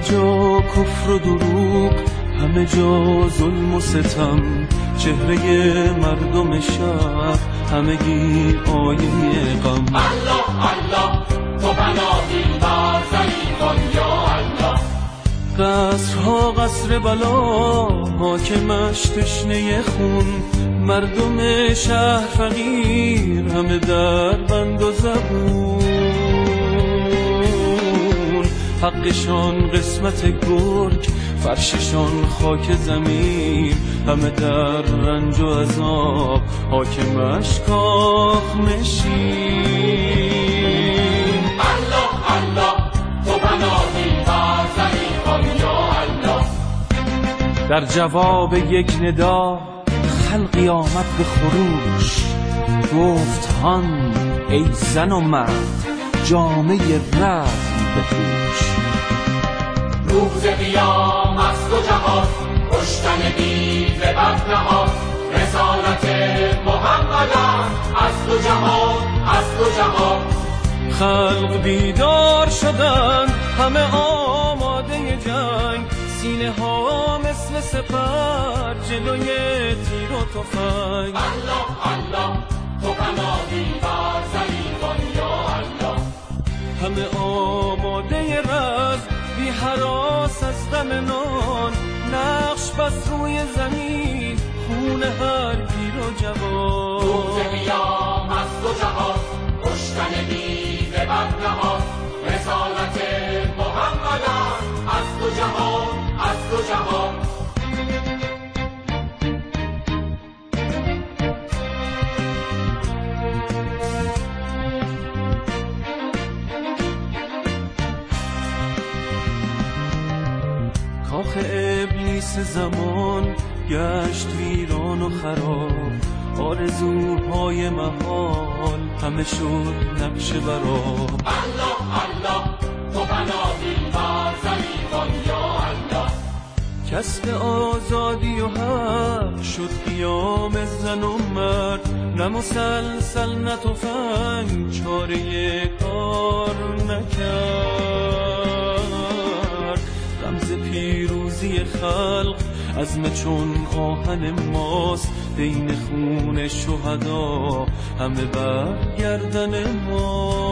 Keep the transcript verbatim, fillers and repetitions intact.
جا کفر و دروغ، همه جا ظلم و ستم، چهره مردم شهر همگی آینه غم. الله الله تو پناهی بر ضعیفان یا الله. قصرها قصر بلا، حاکمش تشنه خون، مردم شهر فقیر همه در بند و زبون. حقشان قسمت گرگ، فرششان خاک زمین، همه در رنج و عذاب، حاکمش کاخ نشین. الله الله تو پناهی بر ضعیفان یا الله. در جواب یک ندا خلقی آمد به خروش، گفت هان ای زن و مرد جامه رزم بپوش. روز قیام از دو جهان، کشتن دیو بد نهاد، رسالت محمد از دو جهان از دو جهان. خلق بیدار شدن همه آماده جنگ، سینه ها مثل سپر جلوی تیر و تفنگ. الله الله تو پناهی بر ضعیفان یا الله. همه آماده رزم بی هراس از دم نان، نقش بس روی زمین خون هر پیر و جوان. روز قیام از دو جهان، کشتن دیو بد نهاد، رسالت محمد از دو جهان از دو جهان. کاخ ابلیس زمان گشت ویران و خراب، آرزوهای محال همه شد نقش براب. الله الله تو پناهی بر ضعیفان یا الله. کسب آزادی و حق شد قیام زن و مرد، نه مسلسل نه تفنگ چاره کار نکرد. رمز پیروزی خلق عزم چون آهن ماست، بین خون شهدا همه بر گردن ما.